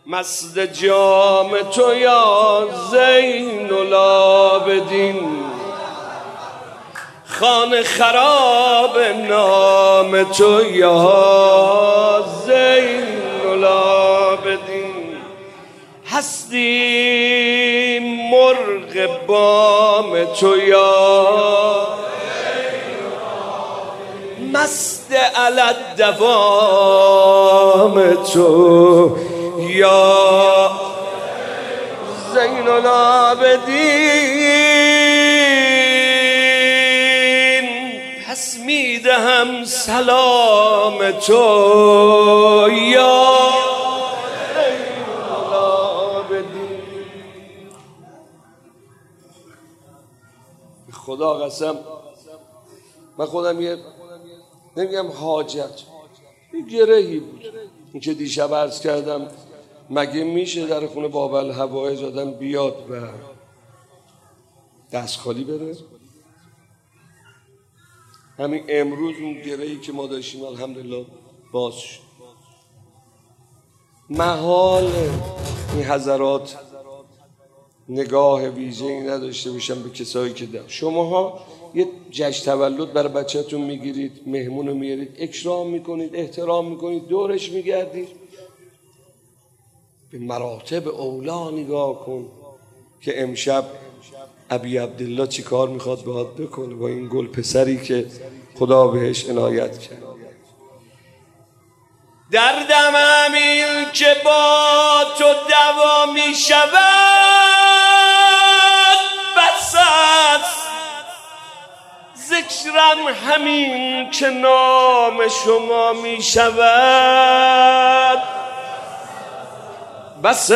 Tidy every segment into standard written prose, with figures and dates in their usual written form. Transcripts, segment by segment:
مست جام تو یا زین العابدین، خانه خراب نام تو یا زین العابدین. هستی مرغ بام تو یا مست علت دوام تو یا زین العابدین. پس میدهم سلام تو یا زین العابدین. خدا قسم من خودم یه نمیگم حاجت، یه گرهی بود این که دیشب عرض کردم مگه میشه در خونه باب‌الهوایج آدم بیاد و دست خالی بره؟ همین امروز اون گرهی که ما داشتیم الحمدلله باز شد. محال این حضرات نگاه ویژه‌ای نداشته باشن به کسایی که دارن. شماها یه جشن تولد برای بچه‌تون میگیرید، مهمونو میارید، اکرام میکنید، احترام میکنید، دورش میگردید. به مراتب اولا نگاه کن که امشب ابی عبدالله چی کار میخواد باهات بکنه با این گل پسری که خدا بهش عنایت کرد. دردم همین که با تو دوا میشود، بس است ذکرم همین که نام شما میشود، بس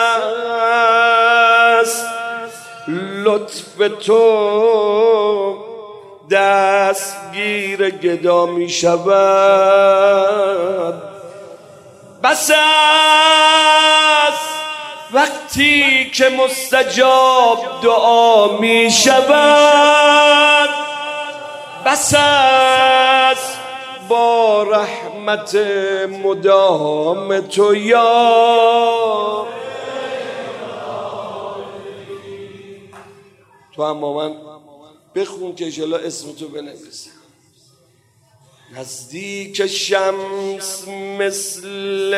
است لطف تو دستگیر گدا می شود، بس است وقتی که مستجاب دعا می شود، بس است با رحمت مدام تو یا تو. اما من بخون که انشالله اسم تو بنویسم. نزدیک شمس مثل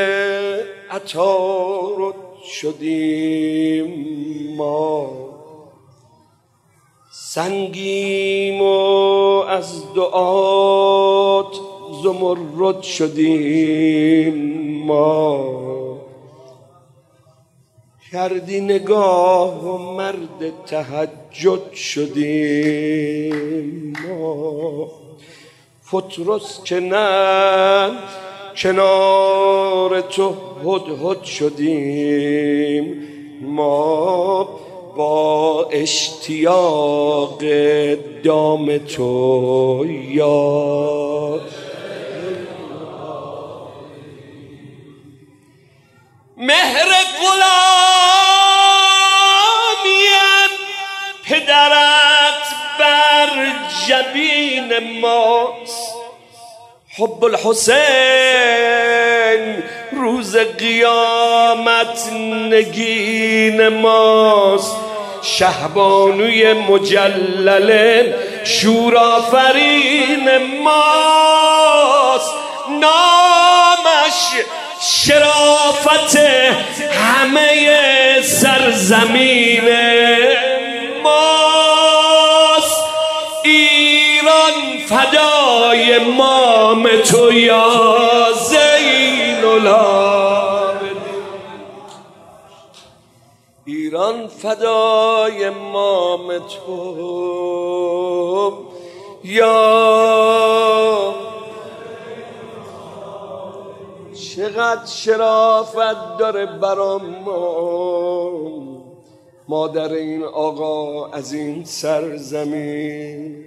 عطارد شدیم ما، سنگیم و از دعات زمرد شدیم ما. کردی نگاه و مرد تهجد شدیم ما. فترس که نه کنار تو هدهد شدیم ما. با اشتیاق دام تو یا مهر غلامیم پدرت بر جبین ماست. حب الحسین روز قیامت نگین ماست. شهبانوی مجلل شورآفرین ماست. نامش شرافت همه سرزمین ماست. ایران فدای مام تو یا زین العابدین. ایران فدای مام تو یا چقدر شرافت داره برام مادر این آقا از این سرزمین.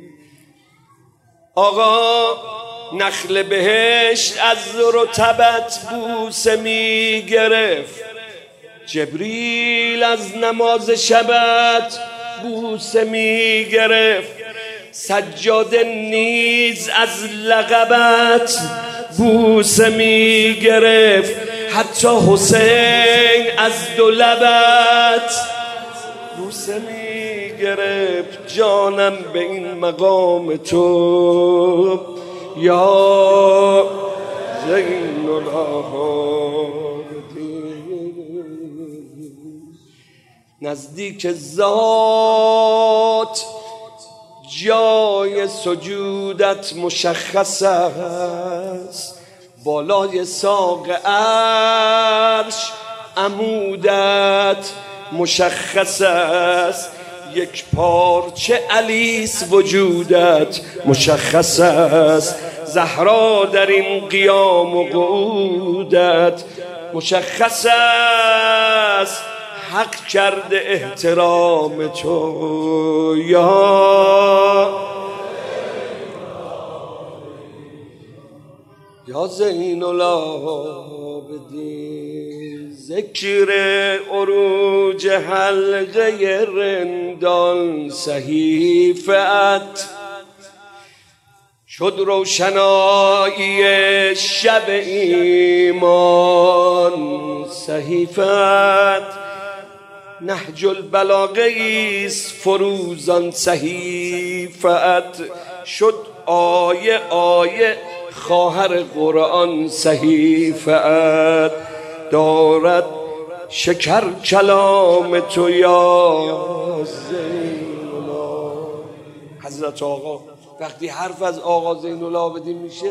آقا نخل بهشت از رطبت بوسه می گرفت، جبریل از نماز شبت بوسه می گرفت، سجاده نیز از لقبت بوسه می گرفت. حتی حسین از دو لبت بوسه می گرفت جانم به این مقام تو یا زین العابدین. نزدیک ذات جای سجودت مشخص است، بالای ساق عرش عمودت مشخص است، یک پارچه علیس وجودت مشخص است، زهرا در این قیام و قعودت مشخص است، حق کرده احترام تو یا زین العابدین. ذکر عروج حلقه رندان صحیفت شد روشنایی شب ایمان، صحیفت نهج البلاغه ایست فروزان، صحیفت شد آیه آیه خواهر قرآن، صحیفت دارد شکر کلام تو یا زین العابدین. حضرت آقا وقتی حرف از آقا زین العابدین میشه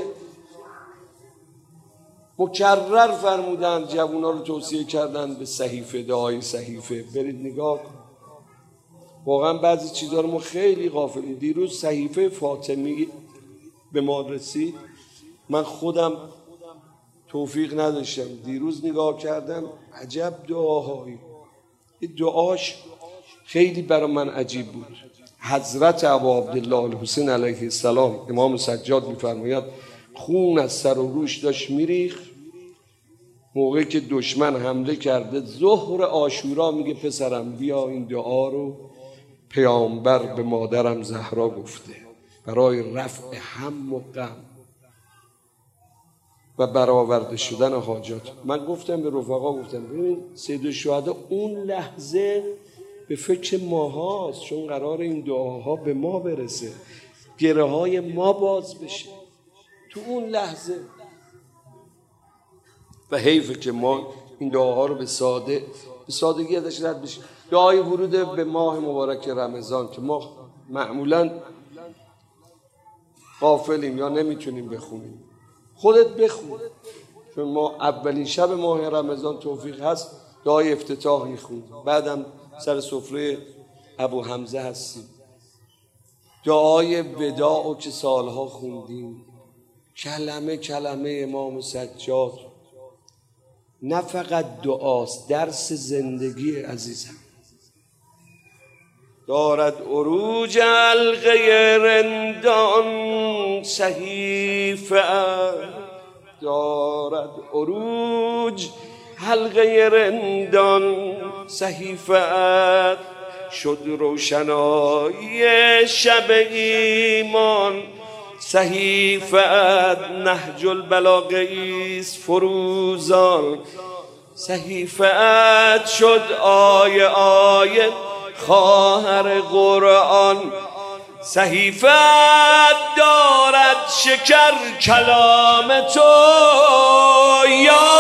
مکرر فرمودن، جوونا رو توصیه کردن به صحیفه، دعای صحیفه. برید نگاه کن، واقعا بعضی چیزا رو ما خیلی غافلیم. دیروز صحیفه فاطمی به ما رسید، من خودم توفیق نداشتم، دیروز نگاه کردم، عجب دعاهایی. این دعاش خیلی برای من عجیب بود. حضرت ابا عبدالله الحسین علیه السلام، امام سجاد می‌فرماید خون از سر و روش داشت میریخت موقعی که دشمن حمله کرده. ظهر عاشورا میگه پسرم بیا این دعا رو پیامبر به مادرم زهرا گفته برای رفع هم و غم و برآورده شدن حاجات. من گفتم به رفقا، گفتم ببین سید الشهدا اون لحظه به فکر ماهاست، چون قرار این دعاها به ما برسه، گره های ما باز بشه تو اون لحظه. و حیفه که ما این دعاها رو به سادگی ازش رد بشیم. دعای ورود به ماه مبارک رمضان که ما معمولا غافلیم یا نمیتونیم بخونیم، خودت بخون، چون ما اولین شب ماه رمضان توفیق هست دعای افتتاح میخونیم، بعدم سر سفره ابو حمزه هستیم، دعای وداع و که سالها خوندیم، کلمه کلمه امام سجاد نه فقط دعاست، درس زندگی عزیزم. دارد عروج حلقه رندان صحیفه، دارد عروج حلقه رندان صحیفه، شد روشنایی شب ایمان، صحیفه نهج البلاغه ایست فروزان، صحیفه شد آیه آیه خواهر قرآن، صحیفه دارد شکر کلام تو یا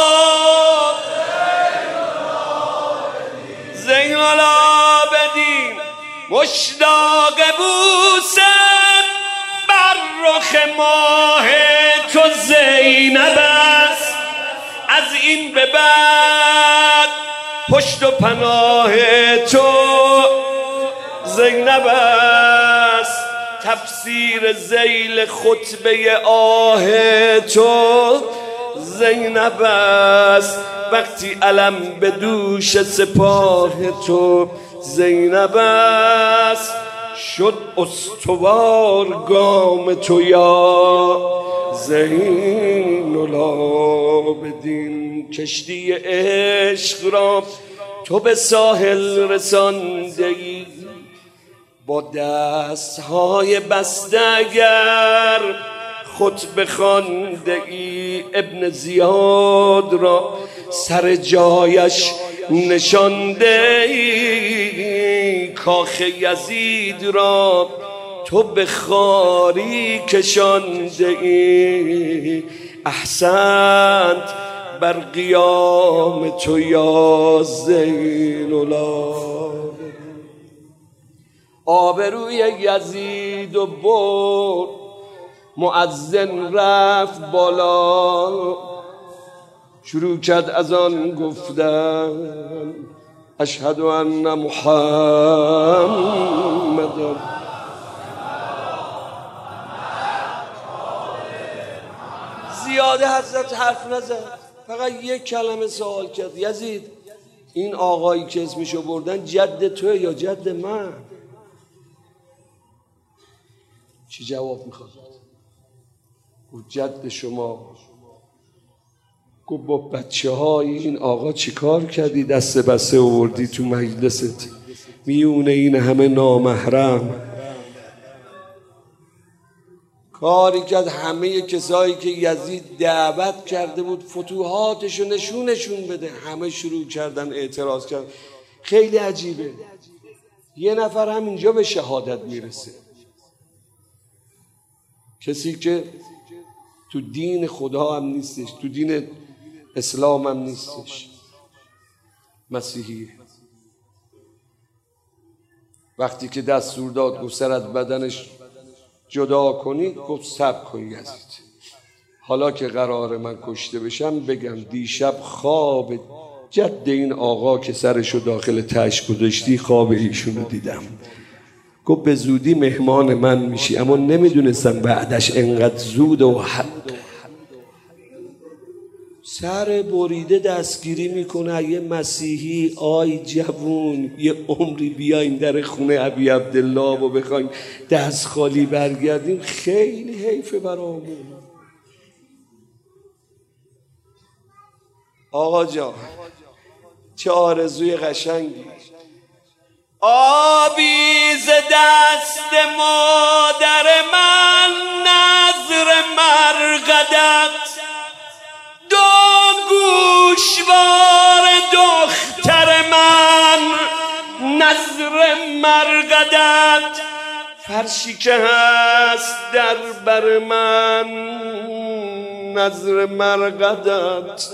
زین العابدین. مشتاق بوسم بر رخ ماه تو زینب است، از این به بعد پشت و پناه تو زینب است، تفسیر ذیل خطبه آه تو زینب است، وقتی علم به دوش سپاه تو زینب است، شد استوار گام تو یا زین العابدین. کشتی عشق را تو به ساحل رسانده ای، با دستهای بسته اگر خطبه خوانده ای ابن زیاد را سر جایش نشانده ای کاخ یزید را تو به خواری کشانده ای احسنت بر قیام تو یا زین العابدین آبروی یزید و برد مؤذن رفت بالا شروع کرد از آن گفتن اشهد ان محمد زیاده حضرت حرف نزد فقط یک کلمه سوال کرد یزید این آقایی که اسمشو بردن جد توه یا جد من؟ چی جواب میخواد؟ گفت جد شما. گفت با بچه های این آقا چی کار کردی دست بسته آوردی تو مجلست میونه این همه نامحرم؟ کاری کرد همه کسایی که یزید دعوت کرده بود فتوحاتشو نشون بده همه شروع کردن اعتراض کردن. خیلی عجیبه یه نفر هم اینجا به شهادت میرسه کسی که تو دین خدا هم نیستش تو دین اسلام هم نیستش مسیحیه وقتی که دستور داد گفت سر از بدنش جدا کنید گفت صبر کن یزید حالا که قرار من کشته بشم بگم دیشب خواب جد این آقا که سرشو داخل تش گذاشتی خواب ایشونو دیدم گفت به زودی مهمان من میشی اما نمیدونستم بعدش انقدر زود و سر بریده دستگیری میکنه یه مسیحی آی جوون یه عمری بیاین در خونه ابی عبدالله و بخوایم دست خالی برگردیم خیلی حیفه برامون. آقا جان چه آرزوی قشنگی آبی ز دست مادر من نظر مرقدت گوشوار دختر من نظر مرقدت فرشی که هست در بر من نظر مرقدت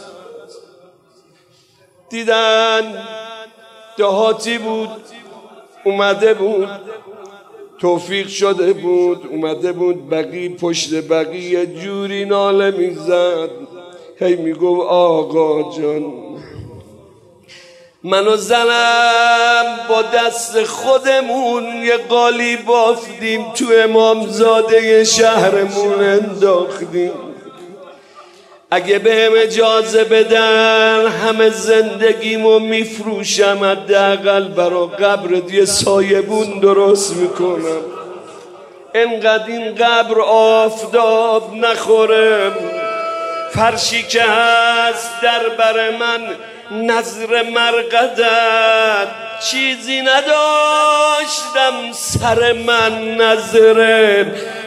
دیدن دهاتی بود اومده بود توفیق شده بود اومده بود بقی پشت بقی یه جوری ناله میزد هی میگو آقا جان من و زنم با دست خودمون یه قالی بافتیم تو امامزاده شهرمون انداختیم اگه بهم اجازه بدن همه زندگیمو میفروشم حداقل برا قبرت یه سایبون درست میکنم انقدر این قبر آفتاب نخوره فرشی که هست در بر من نظر مرقدت چیزی نداشتم سر من نظر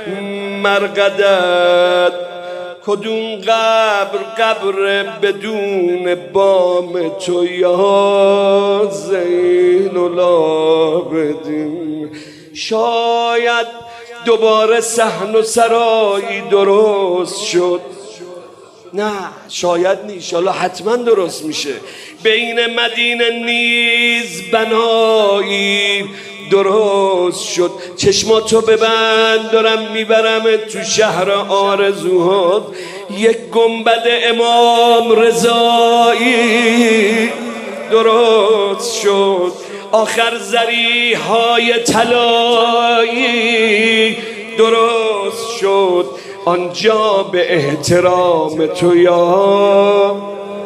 مرقدت کدوم قبر بدون بام تو یا زین العابدین شاید دوباره صحن و سرایی درست شد نه شاید نیست حالا حتما درست میشه بین مدینه نیز بنایی درست شد چشماتو ببند دارم میبرم تو شهر آرزوهات یک گنبد امام رضایی درست شد آخر زریهای طلایی درست شد آنجا به احترام تو یا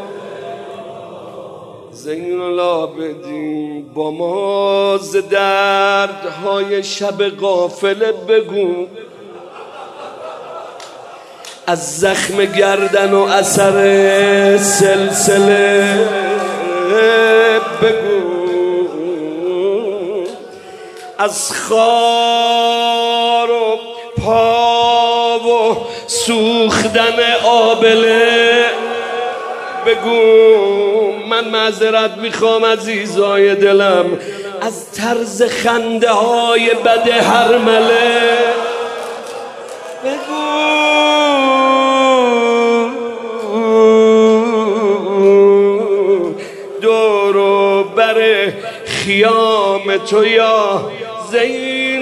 زین العابدین با ما ز دردهای شب غافله بگو از زخم گردن و اثر سلسله بگو از خار و پا و سوختن آبله. بگو من معذرت میخوام عزیزای دلم از طرز خنده های بد هرمله. بگو دورو بر خیام تو یا زین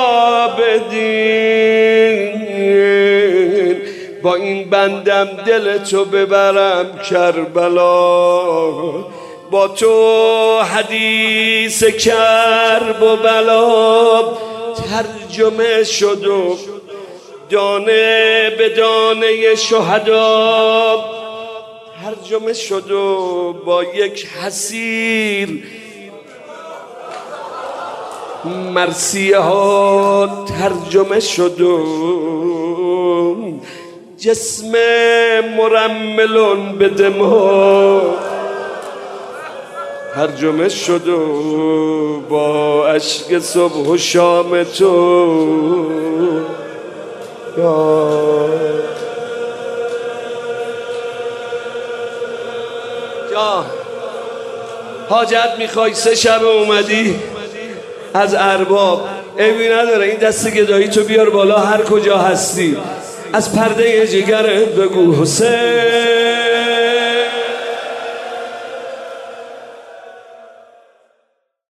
العابدین، با این بندم دل تو ببرم کربلا. با تو حدیث کرب و بلا ترجمه شد و دانه به دانه شهدا ترجمه شد و با یک حسیر مرثیه ها ترجمه شد و جسم مرملون به دمها ترجمه شد و با اشک صبح و شام تو جا حاجت میخوای 3 شب اومدی از ارباب، عیبی نداره این دست گدایی تو بیار بالا هر کجا هستی، از پرده جگرت بگو حسین